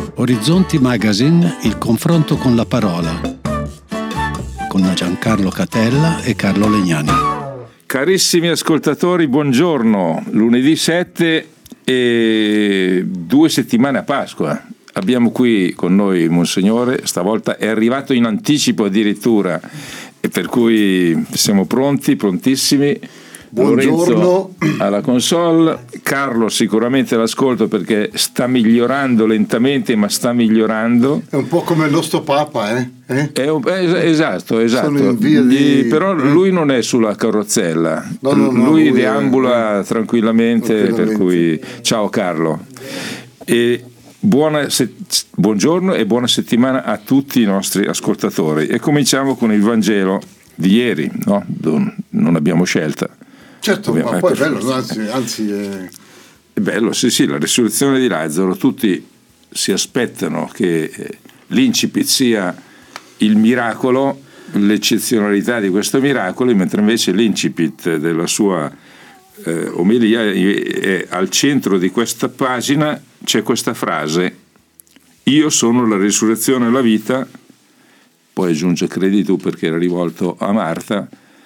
Orizzonti Magazine, il confronto con la parola, con Giancarlo Catella e Carlo Legnani. Carissimi ascoltatori, buongiorno. Lunedì 7 e 2 settimane a Pasqua. Abbiamo qui con noi il Monsignore, stavolta è arrivato in anticipo addirittura, e per cui siamo pronti, prontissimi. Buongiorno. Lorenzo alla console, Carlo sicuramente all'ascolto perché sta migliorando lentamente, ma sta migliorando. È un po' come il nostro Papa, Esatto. Però lui non è sulla carrozzella, lui deambula tranquillamente, per cui ciao Carlo. E buongiorno e buona settimana a tutti i nostri ascoltatori. E cominciamo con il Vangelo di ieri, no? Non abbiamo scelta. Certo, ma poi è bello, anzi è bello, sì, la risurrezione di Lazzaro. Tutti si aspettano che l'incipit sia il miracolo, l'eccezionalità di questo miracolo, mentre invece l'incipit della sua omelia è al centro di questa pagina. C'è questa frase: io sono la risurrezione e la vita. Poi aggiunge credi tu, perché era rivolto a Marta.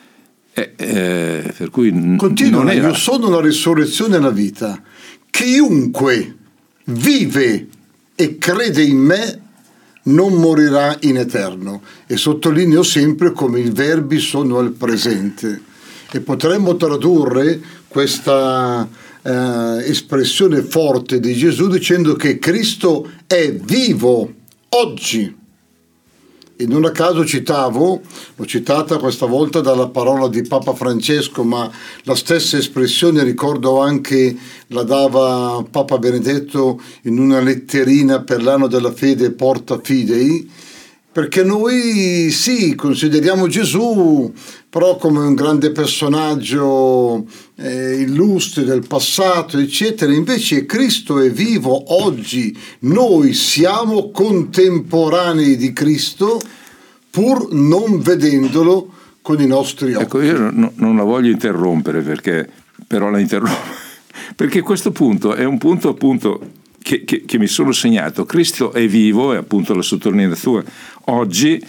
Per cui continua, io sono la risurrezione e la vita. Chiunque vive e crede in me non morirà in eterno. E sottolineo sempre come i verbi sono al presente. E potremmo tradurre questa espressione forte di Gesù dicendo che Cristo è vivo oggi. E non a caso l'ho citata questa volta dalla parola di Papa Francesco, ma la stessa espressione ricordo anche la dava Papa Benedetto in una letterina per l'anno della fede Porta Fidei, perché noi sì, consideriamo Gesù però come un grande personaggio illustre del passato, eccetera. Invece Cristo è vivo oggi, noi siamo contemporanei di Cristo pur non vedendolo con i nostri occhi. Ecco, io non la voglio interrompere, però la interrompo perché questo punto è un punto appunto che mi sono segnato. Cristo è vivo, è appunto la sottolineatura oggi.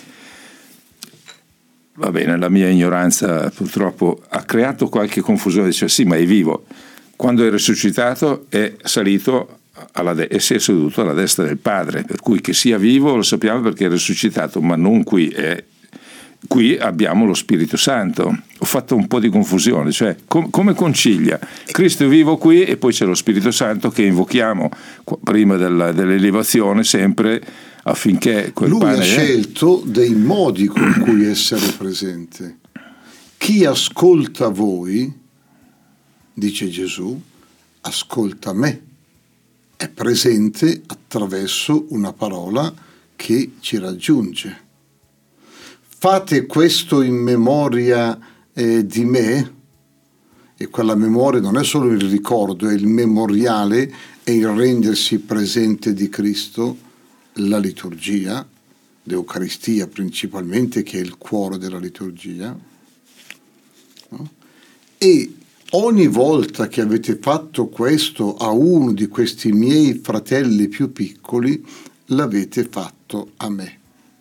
Va bene, la mia ignoranza purtroppo ha creato qualche confusione. Dice sì, ma è vivo. Quando è risuscitato è salito e si è seduto alla destra del Padre, per cui che sia vivo lo sappiamo perché è risuscitato, ma non qui. Qui abbiamo lo Spirito Santo. Ho fatto un po' di confusione, cioè come concilia? Cristo è vivo qui e poi c'è lo Spirito Santo che invochiamo prima dell'elevazione sempre, affinché quel Lui pane ha scelto dei modi con cui essere presente. Chi ascolta voi, dice Gesù, ascolta me. È presente attraverso una parola che ci raggiunge. Fate questo in memoria di me, e quella memoria non è solo il ricordo, è il memoriale, è il rendersi presente di Cristo, la liturgia, l'Eucaristia principalmente, che è il cuore della liturgia, no? E ogni volta che avete fatto questo a uno di questi miei fratelli più piccoli, l'avete fatto a me.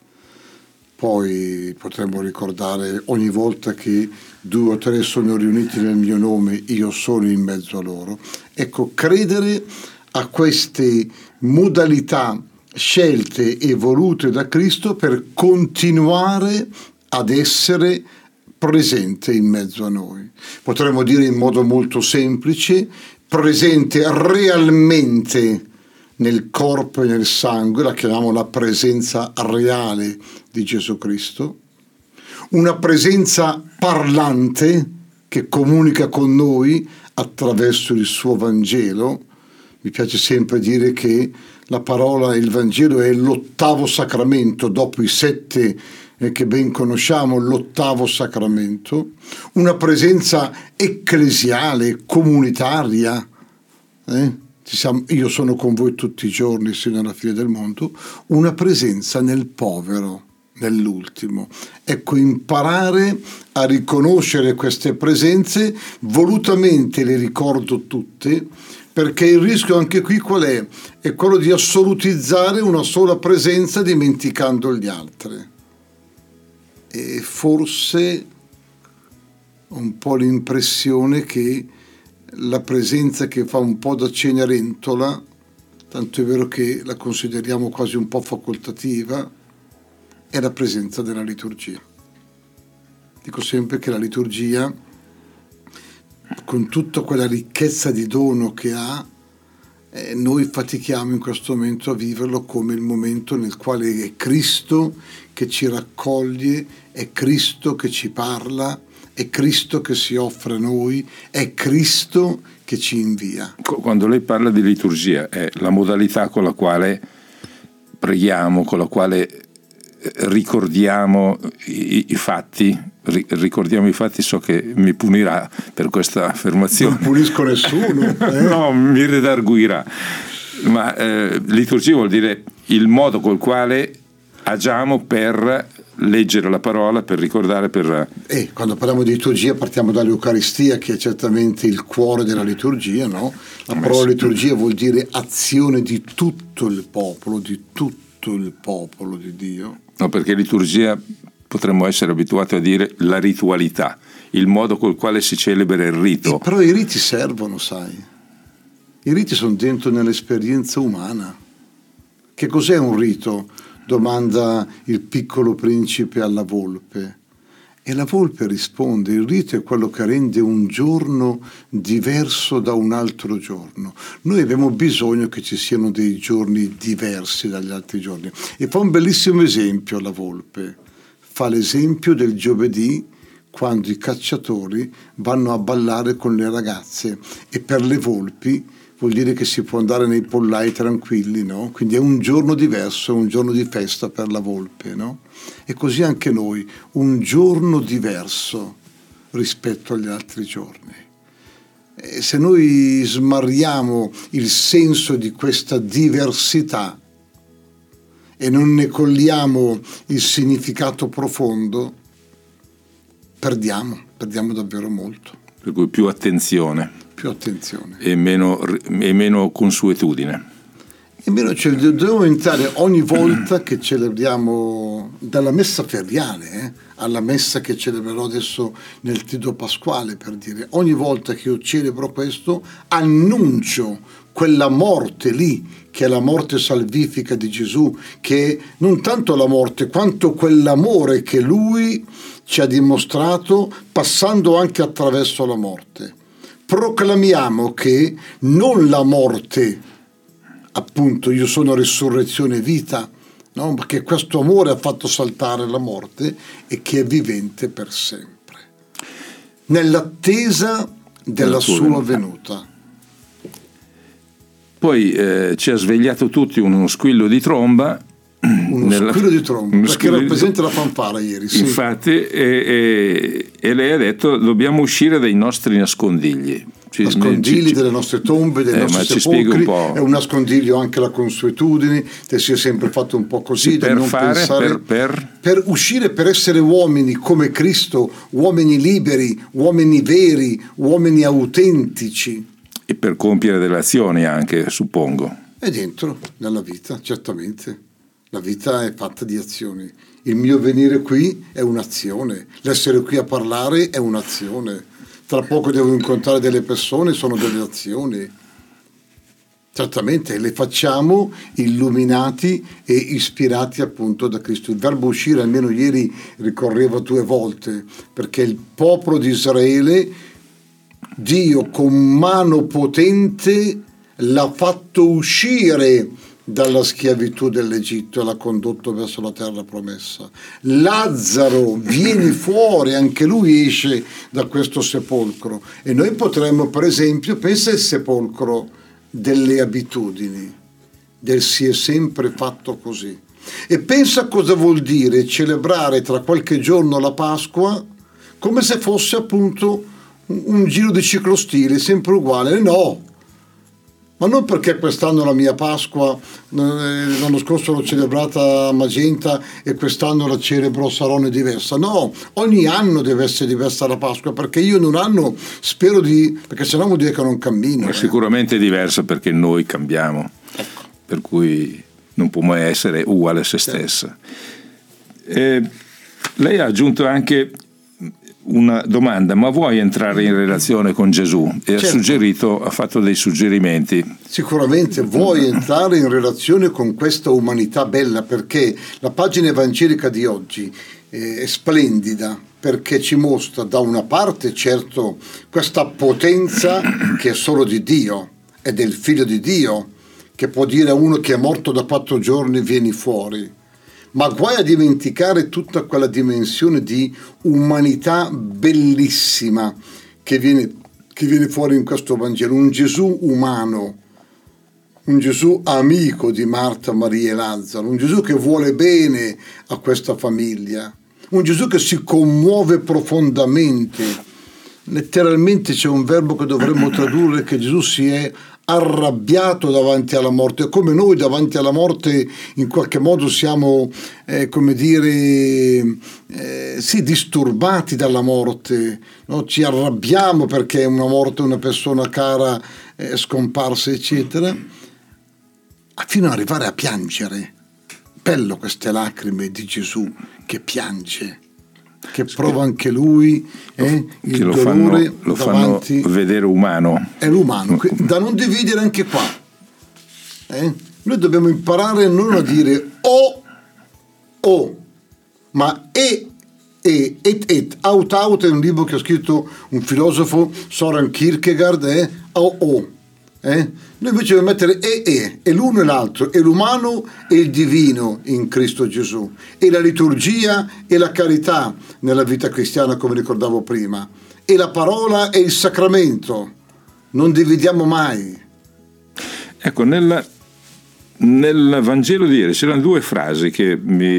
Poi potremmo ricordare ogni volta che 2 o 3 sono riuniti nel mio nome, io sono in mezzo a loro. Ecco, credere a queste modalità scelte e volute da Cristo per continuare ad essere presente in mezzo a noi. Potremmo dire in modo molto semplice, presente realmente nel corpo e nel sangue, la chiamiamo la presenza reale di Gesù Cristo, una presenza parlante che comunica con noi attraverso il suo Vangelo. Mi piace sempre dire che la parola, il Vangelo è l'8° sacramento, dopo i 7 che ben conosciamo, l'8° sacramento, una presenza ecclesiale, comunitaria, io sono con voi tutti i giorni sino alla fine del mondo, una presenza nel povero, nell'ultimo. Ecco, imparare a riconoscere queste presenze, volutamente le ricordo tutte, perché il rischio anche qui qual è? È quello di assolutizzare una sola presenza dimenticando gli altri. E forse ho un po' l'impressione che la presenza che fa un po' da Cenerentola, tanto è vero che la consideriamo quasi un po' facoltativa, è la presenza della liturgia. Dico sempre che la liturgia, con tutta quella ricchezza di dono che ha, noi fatichiamo in questo momento a viverlo come il momento nel quale è Cristo che ci raccoglie, è Cristo che ci parla, è Cristo che si offre a noi, è Cristo che ci invia. Quando lei parla di liturgia, è la modalità con la quale preghiamo, con la quale ricordiamo i fatti. Ricordiamo i fatti, so che mi punirà per questa affermazione. Non punisco nessuno. No, mi redarguirà. Ma liturgia vuol dire il modo col quale agiamo per leggere la parola, per ricordare, per... quando parliamo di liturgia partiamo dall'Eucaristia, che è certamente il cuore della liturgia, no? La parola liturgia vuol dire azione di tutto il popolo di Dio. No, perché liturgia potremmo essere abituati a dire la ritualità, il modo col quale si celebra il rito. Però i riti servono, sai. I riti sono dentro nell'esperienza umana. Che cos'è un rito? Domanda il piccolo principe alla volpe. E la volpe risponde: il rito è quello che rende un giorno diverso da un altro giorno. Noi abbiamo bisogno che ci siano dei giorni diversi dagli altri giorni. E fa un bellissimo esempio la volpe. Fa l'esempio del giovedì, quando i cacciatori vanno a ballare con le ragazze, e per le volpi vuol dire che si può andare nei pollai tranquilli, no? Quindi è un giorno diverso, è un giorno di festa per la volpe, no? E così anche noi, un giorno diverso rispetto agli altri giorni. E se noi smarriamo il senso di questa diversità e non ne cogliamo il significato profondo, perdiamo davvero molto. Per cui più attenzione. Più attenzione. E meno consuetudine. E meno dobbiamo entrare ogni volta che celebriamo, dalla messa feriale alla messa che celebrerò adesso nel Triduo Pasquale, per dire, ogni volta che io celebro questo annuncio quella morte lì, che è la morte salvifica di Gesù, che è non tanto la morte quanto quell'amore che lui ci ha dimostrato passando anche attraverso la morte. Proclamiamo che non la morte, appunto io sono resurrezione e vita, no? Perché questo amore ha fatto saltare la morte e che è vivente per sempre, nell'attesa della sua venuta. Poi ci ha svegliato tutti uno squillo di tromba. Squillo di tromba, perché era presente la fanfara ieri. Sì. Infatti, e lei ha detto: dobbiamo uscire dai nostri nascondigli. Nascondigli delle nostre tombe, dei nostri sepolcri. Un po'. È un nascondiglio anche la consuetudine, che si è sempre fatto un po' così, sì, per non fare, pensare, per uscire, per essere uomini come Cristo, uomini liberi, uomini veri, uomini autentici. E per compiere delle azioni anche, suppongo. È dentro nella vita, certamente. La vita è fatta di azioni. Il mio venire qui è un'azione, l'essere qui a parlare è un'azione. Tra poco devo incontrare delle persone, sono delle azioni. Certamente le facciamo illuminati e ispirati appunto da Cristo. Il verbo uscire, almeno ieri ricorreva 2 volte, perché il popolo di Israele, Dio con mano potente l'ha fatto uscire dalla schiavitù dell'Egitto e l'ha condotto verso la terra promessa. Lazzaro, vieni fuori, anche lui esce da questo sepolcro. E noi potremmo, per esempio, pensa al sepolcro delle abitudini, del si è sempre fatto così. E pensa cosa vuol dire celebrare tra qualche giorno la Pasqua come se fosse appunto un giro di ciclostile, sempre uguale. No! Ma non perché quest'anno la mia Pasqua, l'anno scorso l'ho celebrata a Magenta e quest'anno la celebro a Sarone diversa. No, ogni anno deve essere diversa la Pasqua, perché io in un anno spero perché sennò vuol dire che non cammino. È sicuramente diversa perché noi cambiamo, Ecco. Per cui non può mai essere uguale a se stessa. Lei ha aggiunto anche una domanda: ma vuoi entrare in relazione con Gesù? E Certo. ha fatto dei suggerimenti. Sicuramente vuoi entrare in relazione con questa umanità bella, perché la pagina evangelica di oggi è splendida, perché ci mostra da una parte certo questa potenza che è solo di Dio, è del Figlio di Dio, che può dire a uno che è morto da 4 giorni vieni fuori. Ma guai a dimenticare tutta quella dimensione di umanità bellissima che viene fuori in questo Vangelo. Un Gesù umano, un Gesù amico di Marta, Maria e Lazzaro, un Gesù che vuole bene a questa famiglia, un Gesù che si commuove profondamente. Letteralmente c'è un verbo che dovremmo tradurre, che Gesù si è arrabbiato davanti alla morte, come noi davanti alla morte in qualche modo siamo sì, disturbati dalla morte, no? Ci arrabbiamo perché è una morte, una persona cara è scomparsa, eccetera, fino ad arrivare a piangere. Bello queste lacrime di Gesù che piange, che prova anche lui il che lo dolore fanno vedere umano. È l'umano, da non dividere anche qua. Noi dobbiamo imparare non a dire o, ma et. Out è un libro che ha scritto un filosofo, Soren Kierkegaard, o. Noi invece dobbiamo mettere e l'uno e l'altro, e l'umano e il divino in Cristo Gesù, e la liturgia e la carità nella vita cristiana, come ricordavo prima, e la parola e il sacramento. Non dividiamo mai. Ecco, nel Vangelo di ieri c'erano 2 frasi che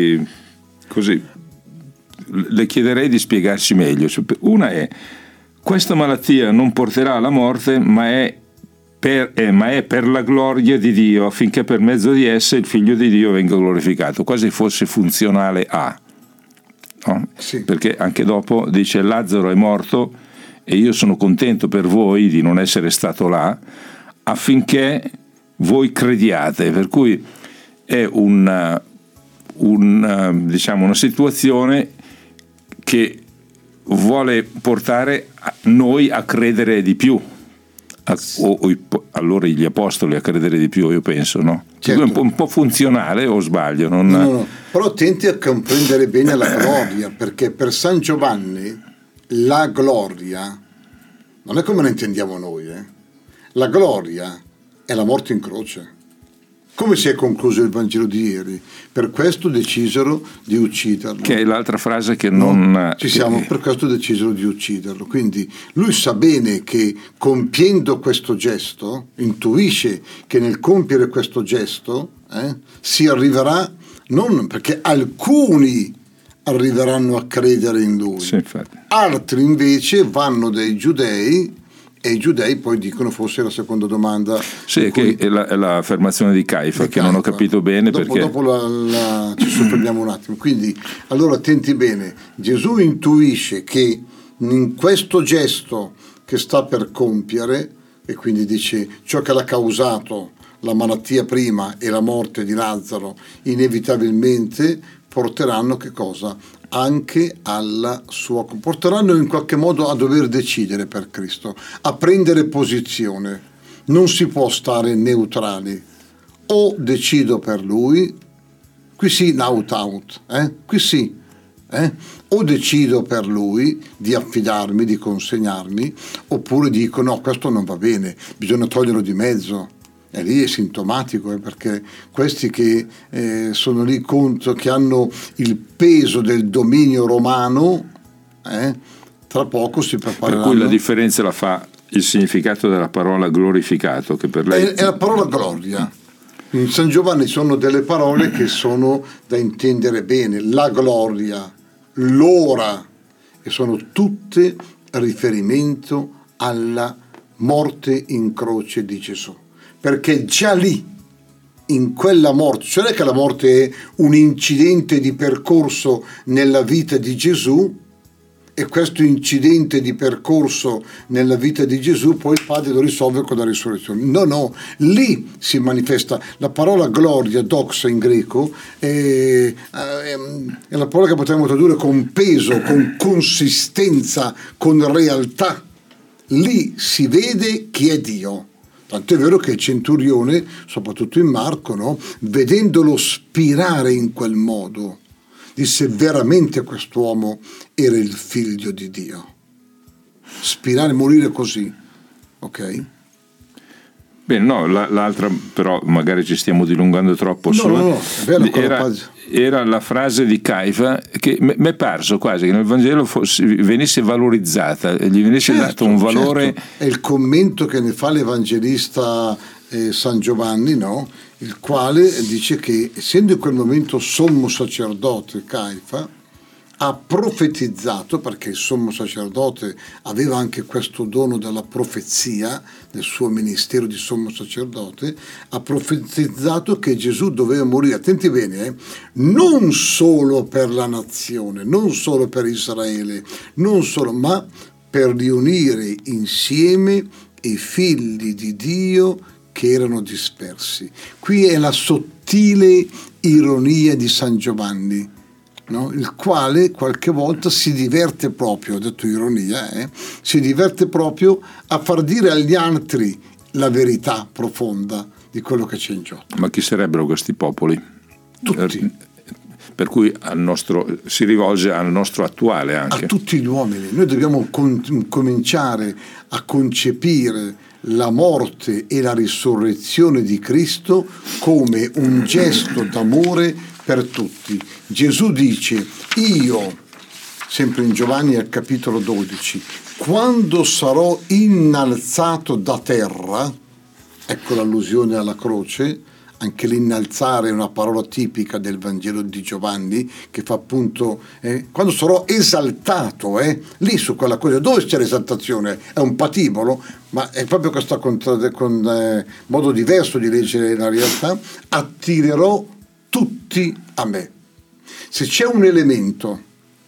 le chiederei di spiegarci meglio. Una è: questa malattia non porterà alla morte, ma è per la gloria di Dio, affinché per mezzo di essa il Figlio di Dio venga glorificato, quasi fosse funzionale a, no? Sì. Perché anche dopo dice: Lazzaro è morto e io sono contento per voi di non essere stato là, affinché voi crediate. Per cui è una situazione che vuole portare noi a credere di più, allora gli apostoli a credere di più, io penso, no? Certo. È un po' funzionale, o sbaglio? No. Però attenti a comprendere bene la gloria, perché per San Giovanni la gloria non è come la intendiamo noi. La gloria è la morte in croce. Come si è concluso il Vangelo di ieri? Per questo decisero di ucciderlo. Che è l'altra frase che per questo decisero di ucciderlo. Quindi lui sa bene che compiendo questo gesto, intuisce che nel compiere questo gesto si arriverà, non perché alcuni arriveranno a credere in lui, sì, infatti. Altri invece vanno dai giudei, e i giudei poi dicono, forse la seconda domanda. Sì, che è l'affermazione di Caifa, che non ho capito bene perché. Dopo ci soffermiamo un attimo. Quindi, allora attenti bene, Gesù intuisce che in questo gesto che sta per compiere, e quindi dice ciò che l'ha causato la malattia prima e la morte di Lazzaro, inevitabilmente porteranno che cosa? Anche alla sua, porteranno in qualche modo a dover decidere per Cristo, a prendere posizione. Non si può stare neutrali, o decido per lui, qui sì, out, qui sì, o decido per lui di affidarmi, di consegnarmi, oppure dico no, questo non va bene, bisogna toglierlo di mezzo. E lì è sintomatico, perché questi che sono lì contro, che hanno il peso del dominio romano, tra poco si prepareranno. Per cui la differenza la fa il significato della parola glorificato, che per lei è la parola gloria. In San Giovanni sono delle parole che sono da intendere bene: la gloria, l'ora, e sono tutte riferimento alla morte in croce di Gesù. perché già lì, in quella morte, cioè non è che la morte è un incidente di percorso nella vita di Gesù, e questo incidente di percorso nella vita di Gesù poi il Padre lo risolve con la risurrezione. No, lì si manifesta. La parola gloria, doxa in greco, è la parola che potremmo tradurre con peso, con consistenza, con realtà. Lì si vede chi è Dio. Tanto è vero che il centurione, soprattutto in Marco, no, vedendolo spirare in quel modo, disse veramente quest'uomo era il figlio di Dio. Spirare, morire così, ok? Bene, no, l'altra però magari ci stiamo dilungando troppo. No, era la frase di Caifa che mi è parso quasi che nel Vangelo venisse valorizzata, gli venisse dato un valore. Certo. È il commento che ne fa l'Evangelista San Giovanni, no? Il quale dice che essendo in quel momento sommo sacerdote Caifa, ha profetizzato, perché il sommo sacerdote aveva anche questo dono della profezia nel suo ministero di sommo sacerdote, ha profetizzato che Gesù doveva morire, attenti bene, non solo per la nazione, non solo per Israele, non solo, ma per riunire insieme i figli di Dio che erano dispersi. Qui è la sottile ironia di San Giovanni, no? Il quale qualche volta si diverte proprio, ho detto ironia, si diverte proprio a far dire agli altri la verità profonda di quello che c'è in gioco. Ma chi sarebbero questi popoli? Tutti. Per cui si rivolge al nostro attuale anche. A tutti gli uomini. Noi dobbiamo cominciare a concepire la morte e la risurrezione di Cristo come un gesto d'amore per tutti. Gesù dice, io, sempre in Giovanni al capitolo 12, quando sarò innalzato da terra, ecco l'allusione alla croce, anche l'innalzare è una parola tipica del Vangelo di Giovanni, che fa appunto, quando sarò esaltato, lì su quella cosa, dove c'è l'esaltazione? È un patibolo, ma è proprio questo con modo diverso di leggere la realtà, attirerò tutti a me. Se c'è un elemento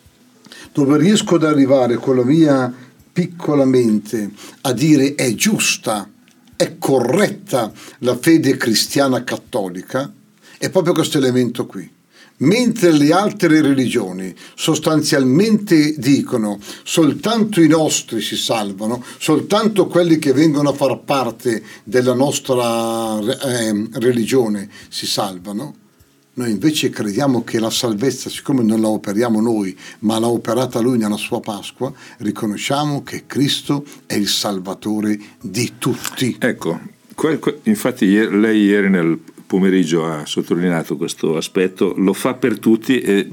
dove riesco ad arrivare con la mia piccola mente a dire è giusta, è corretta la fede cristiana cattolica, è proprio questo elemento qui. Mentre le altre religioni sostanzialmente dicono soltanto i nostri si salvano, soltanto quelli che vengono a far parte della nostra religione si salvano, noi invece crediamo che la salvezza, siccome non la operiamo noi, ma l'ha operata Lui nella sua Pasqua, riconosciamo che Cristo è il Salvatore di tutti. Ecco, infatti lei ieri nel pomeriggio ha sottolineato questo aspetto, lo fa per tutti e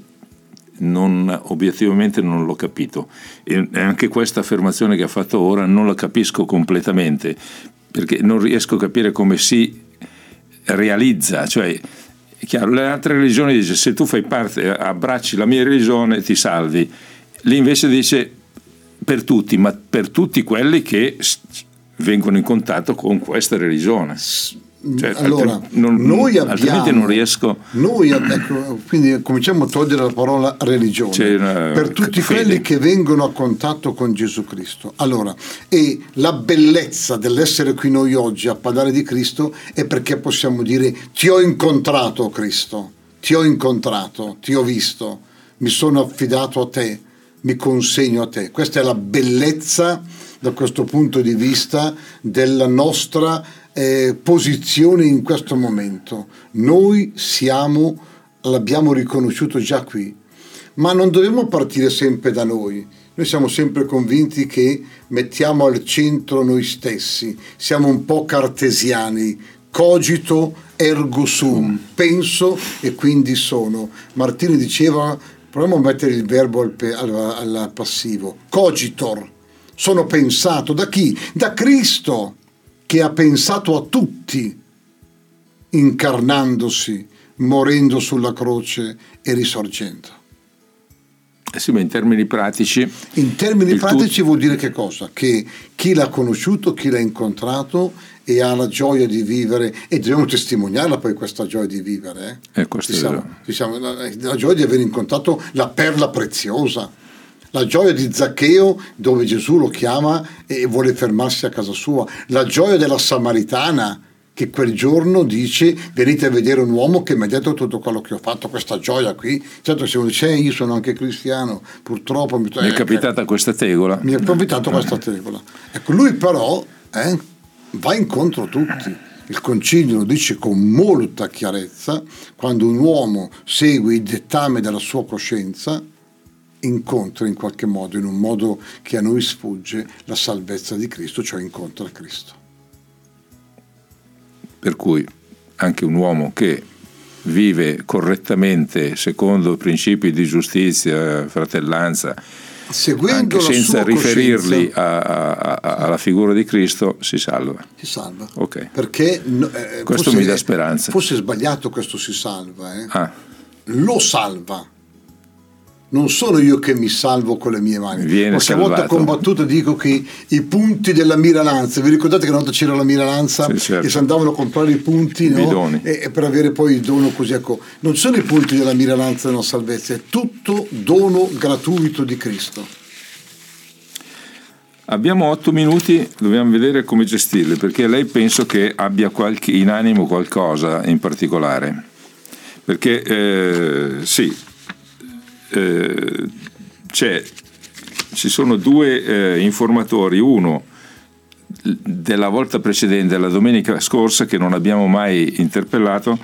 obiettivamente non l'ho capito. E anche questa affermazione che ha fatto ora non la capisco completamente, perché non riesco a capire come si realizza, cioè chiaro, le altre religioni dice se tu fai parte, abbracci la mia religione ti salvi, lì invece dice per tutti, ma per tutti quelli che vengono in contatto con questa religione. Cioè, allora, noi abbiamo, altrimenti non riesco. Ecco, quindi cominciamo a togliere la parola religione per tutti quelli che vengono a contatto con Gesù Cristo. Allora, e la bellezza dell'essere qui noi oggi a parlare di Cristo è perché possiamo dire ti ho incontrato Cristo, ti ho incontrato, ti ho visto, mi sono affidato a te, mi consegno a te. Questa è la bellezza da questo punto di vista della nostra posizione in questo momento. Noi l'abbiamo riconosciuto già qui, ma non dobbiamo partire sempre da noi. Noi siamo sempre convinti che mettiamo al centro noi stessi, siamo un po' cartesiani, cogito ergo sum, penso e quindi sono. Martini diceva, proviamo a mettere il verbo al passivo, cogitor, sono pensato, da chi? Da Cristo, che ha pensato a tutti, incarnandosi, morendo sulla croce e risorgendo. Sì, ma in termini pratici. In termini pratici vuol dire che cosa? Che chi l'ha conosciuto, chi l'ha incontrato, e ha la gioia di vivere, e dobbiamo testimoniarla poi questa gioia di vivere. La gioia di aver incontrato la perla preziosa, la gioia di Zaccheo dove Gesù lo chiama e vuole fermarsi a casa sua, la gioia della Samaritana che quel giorno dice: venite a vedere un uomo che mi ha detto tutto quello che ho fatto. Questa gioia qui, certo, se uno dice io sono anche cristiano, purtroppo mi è capitata questa tegola. Mi è capitata questa tegola. Ecco, lui però va incontro a tutti. Il Concilio lo dice con molta chiarezza: quando un uomo segue il dettame della sua coscienza, incontra in qualche modo, in un modo che a noi sfugge, la salvezza di Cristo, cioè incontra Cristo. Per cui anche un uomo che vive correttamente secondo principi di giustizia, fratellanza, seguendo anche senza riferirli alla figura di Cristo, si salva. Si salva. Okay. Perché questo mi dà speranza. Fosse sbagliato questo si salva. Lo salva. Non sono io che mi salvo con le mie mani. Qualche volta ho combattuto e dico che i punti della miralanza, vi ricordate che una volta c'era la miralanza, sì, certo, e si andavano a comprare i punti, no? E per avere poi il dono così, ecco. Non sono i punti della miralanza della salvezza, è tutto dono gratuito di Cristo. Abbiamo 8 minuti, dobbiamo vedere come gestirli, perché lei penso che abbia in animo qualcosa in particolare, perché ci sono due informatori, uno della volta precedente, la domenica scorsa, che non abbiamo mai interpellato,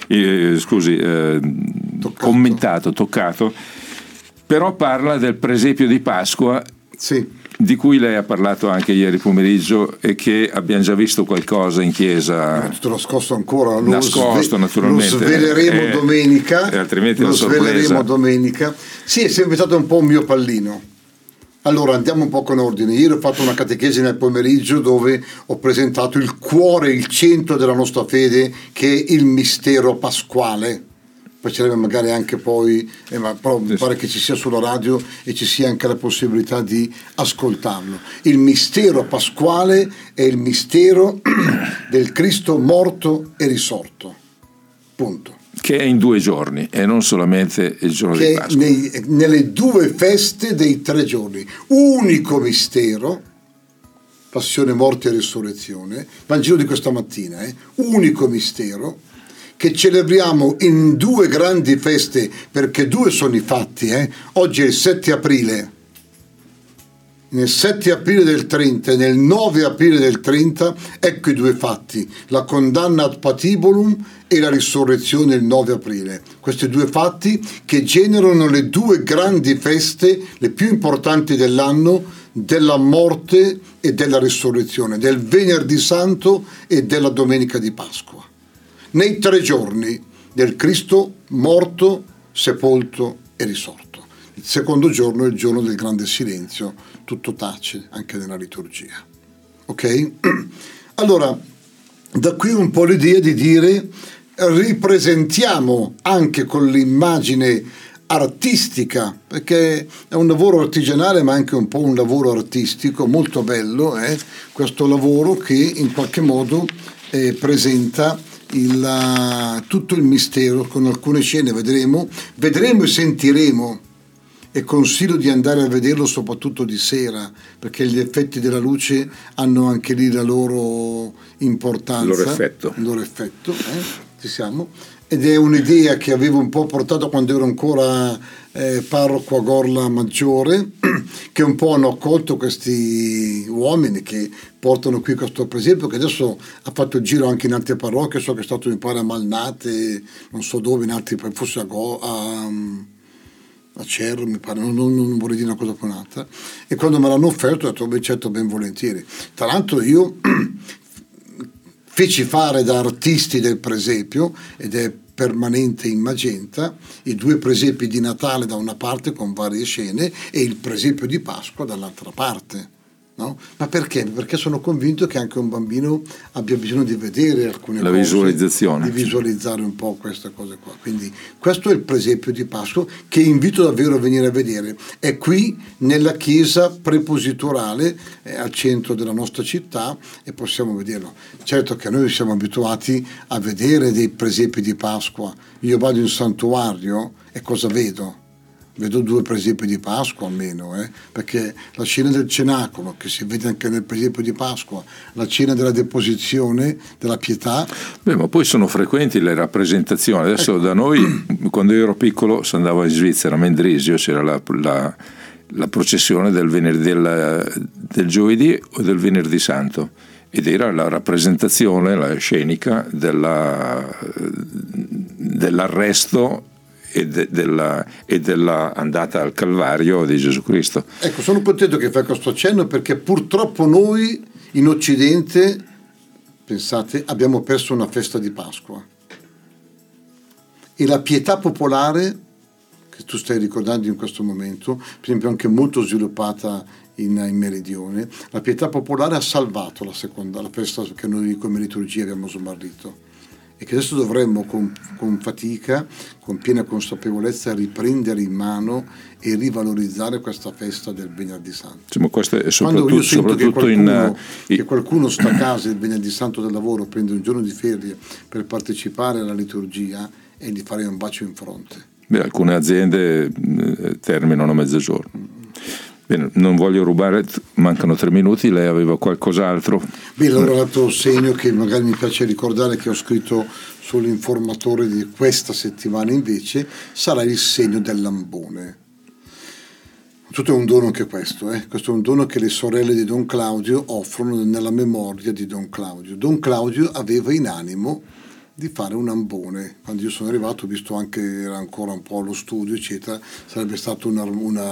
toccato, però parla del presepio di Pasqua, sì, di cui lei ha parlato anche ieri pomeriggio e che abbiamo già visto qualcosa in chiesa. Tutto nascosto ancora, naturalmente. Lo sveleremo domenica. Altrimenti lo sveleremo domenica. Sì, è sempre stato un po' un mio pallino. Allora andiamo un po' con ordine. Ieri ho fatto una catechesi nel pomeriggio dove ho presentato il cuore, il centro della nostra fede, che è il mistero pasquale. Piacerebbe magari anche poi, però mi pare che ci sia sulla radio e ci sia anche la possibilità di ascoltarlo. Il mistero pasquale è il mistero del Cristo morto e risorto. Punto. Che è in 2 giorni e non solamente il giorno di Pasqua. Nelle 2 feste dei 3 giorni. Unico mistero, passione, morte e risurrezione, Vangelo di questa mattina, unico mistero, che celebriamo in 2 grandi feste, perché 2 sono i fatti. Oggi è il 7 aprile. Nel 7 aprile del 30 e nel 9 aprile del 30, ecco i 2 fatti: la condanna ad patibolum e la risurrezione il 9 aprile. Questi 2 fatti che generano le 2 grandi feste, le più importanti dell'anno, della morte e della risurrezione, del venerdì santo e della domenica di Pasqua. Nei 3 giorni del Cristo morto, sepolto e risorto. Il secondo giorno è il giorno del grande silenzio, tutto tace anche nella liturgia. Ok? Allora, da qui un po' l'idea di dire: ripresentiamo anche con l'immagine artistica, perché è un lavoro artigianale ma anche un po' un lavoro artistico molto bello, questo lavoro che in qualche modo presenta tutto il mistero con alcune scene. Vedremo e sentiremo, e consiglio di andare a vederlo soprattutto di sera, perché gli effetti della luce hanno anche lì la loro importanza, il loro effetto. Ci siamo? Ed è un'idea che avevo un po' portato quando ero ancora parroco a Gorla Maggiore, che un po' hanno accolto questi uomini che portano qui questo presepio, che adesso ha fatto il giro anche in altre parrocchie. So che è stato, mi pare, a Malnate, non so dove, in altri, forse a Cerro, mi pare, non vorrei dire una cosa con un'altra. E quando me l'hanno offerto ho detto: beh, certo, ben volentieri. Tra l'altro io feci fare da artisti del presepio, ed è permanente in magenta, i 2 presepi di Natale da una parte con varie scene e il presepio di Pasqua dall'altra parte. No? Ma perché? Perché sono convinto che anche un bambino abbia bisogno di vedere alcune la cose, visualizzazione, di visualizzare un po' queste cose qua. Quindi questo è il presepio di Pasqua che invito davvero a venire a vedere. È qui nella chiesa prepositurale al centro della nostra città e possiamo vederlo. Certo che noi siamo abituati a vedere dei presepi di Pasqua. Io vado in santuario e cosa vedo? Vedo 2 presepi di Pasqua almeno, perché la cena del cenacolo, che si vede anche nel presepio di Pasqua, la cena della deposizione, della pietà. Beh, ma poi sono frequenti le rappresentazioni. Adesso da noi, quando io ero piccolo, si andava in Svizzera, a Mendrisio, c'era la processione del del giovedì o del venerdì santo, ed era la rappresentazione, la scenica dell'arresto e della andata al Calvario di Gesù Cristo. Ecco, sono contento che fai questo accenno, perché purtroppo noi in Occidente, pensate, abbiamo perso una festa di Pasqua, e la pietà popolare che tu stai ricordando in questo momento, per esempio anche molto sviluppata in Meridione, la pietà popolare ha salvato la festa che noi come liturgia abbiamo smarrito, e che adesso dovremmo con fatica, con piena consapevolezza, riprendere in mano e rivalorizzare questa festa del Venerdì Santo. Insomma, questo è Quando io sento che qualcuno sta a casa il Venerdì Santo del lavoro, prende un giorno di ferie per partecipare alla liturgia, e gli farei un bacio in fronte. Beh, alcune aziende terminano a mezzogiorno. Bene, non voglio rubare, mancano 3 minuti, lei aveva qualcos'altro? Beh, allora l'altro segno che magari mi piace ricordare, che ho scritto sull'informatore di questa settimana invece, sarà il segno dell'ambone. Tutto è un dono anche questo, questo è un dono che le sorelle di Don Claudio offrono nella memoria di Don Claudio. Don Claudio aveva in animo di fare un ambone. Quando io sono arrivato, ho visto anche, era ancora un po' allo studio eccetera, sarebbe stato un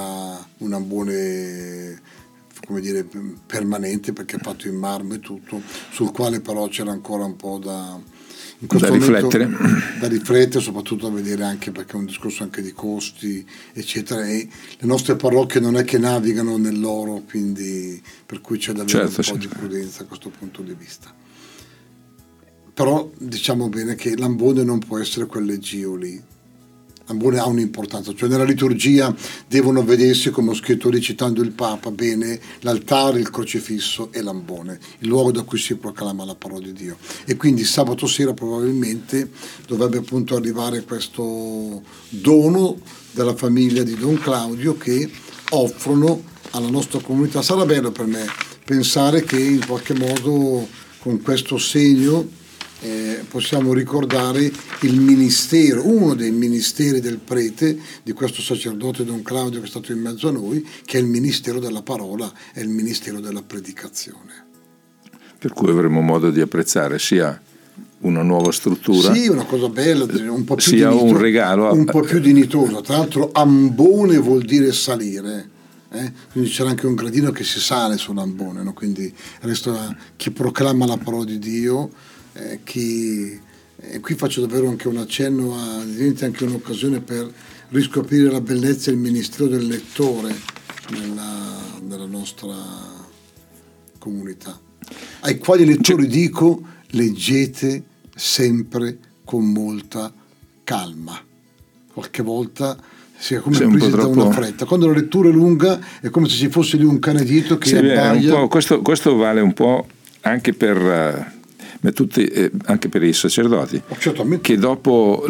ambone, come dire, permanente, perché è fatto in marmo e tutto, sul quale però c'era ancora un po' da riflettere, soprattutto a vedere, anche perché è un discorso anche di costi eccetera, e le nostre parrocchie non è che navigano nell'oro, quindi per cui c'è da avere un po' di prudenza a questo punto di vista. Però diciamo bene che l'ambone non può essere quel leggio lì. L'ambone ha un'importanza, cioè nella liturgia devono vedersi, come ho scritto lì citando il Papa, bene l'altare, il crocifisso e l'ambone, il luogo da cui si proclama la parola di Dio. E quindi sabato sera probabilmente dovrebbe appunto arrivare questo dono della famiglia di Don Claudio, che offrono alla nostra comunità. Sarà bello per me pensare che in qualche modo con questo segno possiamo ricordare il ministero, uno dei ministeri del prete, di questo sacerdote Don Claudio che è stato in mezzo a noi, che è il ministero della parola, è il ministero della predicazione. Per cui avremo modo di apprezzare sia una nuova struttura, sì, una cosa bella, un po' più sia un regalo, un po' più dignitoso. Tra l'altro ambone vuol dire salire, quindi c'era anche un gradino che si sale sull'ambone, no? Quindi resta chi proclama la parola di Dio. Qui faccio davvero anche un accenno, diventa anche un'occasione per riscoprire la bellezza e il ministero del lettore nella nostra comunità, ai quali lettori dico: leggete sempre con molta calma. Qualche volta si è come presi da una fretta. Quando la lettura è lunga è come se ci fosse lì un cane dietro che abbaia. Questo vale un po' anche per anche per i sacerdoti, che dopo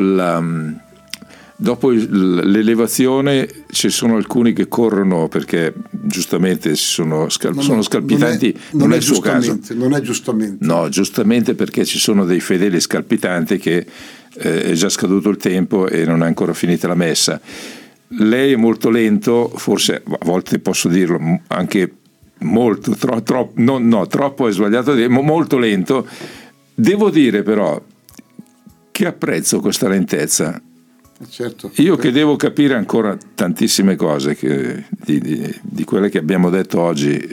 l'elevazione ci sono alcuni che corrono perché giustamente sono scalpitanti. Non è il suo caso, non è giustamente, no, giustamente, perché ci sono dei fedeli scalpitanti che è già scaduto il tempo e non è ancora finita la messa. Lei è molto lento, forse a volte posso dirlo anche molto, troppo è sbagliato dire, molto lento. Devo dire però che apprezzo questa lentezza. Certo. Io che devo capire ancora tantissime cose di quelle che abbiamo detto oggi,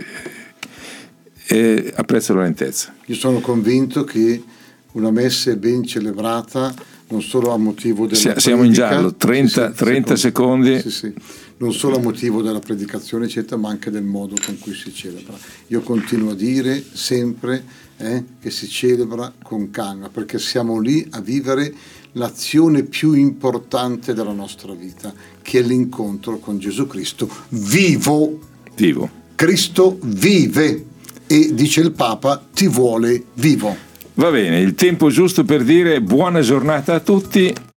e apprezzo la lentezza. Io sono convinto che una messa ben celebrata non solo a motivo della siamo in predica, giallo, 30 secondi. Sì. Non solo a motivo della predicazione, eccetera, ma anche del modo con cui si celebra. Io continuo a dire sempre che si celebra con calma, perché siamo lì a vivere l'azione più importante della nostra vita, che è l'incontro con Gesù Cristo vivo. Cristo vive e, dice il Papa, ti vuole vivo. Va bene, il tempo giusto per dire buona giornata a tutti.